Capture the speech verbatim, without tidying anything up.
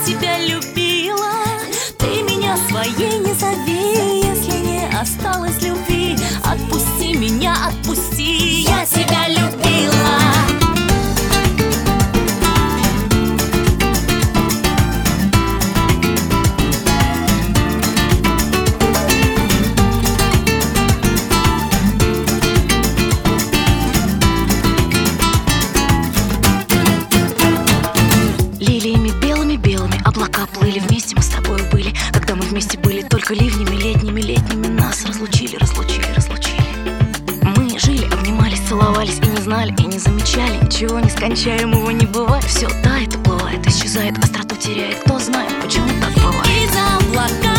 тебя любила. Ты меня своей не зови, если не осталось любви. Отпусти меня, отпусти, я тебя любила. Лилиями белыми-белыми облака плыли, вместе мы с тобою были. Когда мы вместе были, только ливнями летними, летними нас разлучили, разлучили, разлучили. Мы жили, обнимались, целовались и не знали, и не замечали ничего нескончаемого не бывает. Все тает, уплывает, исчезает, остроту теряет. Кто знает, почему так бывает? Из облака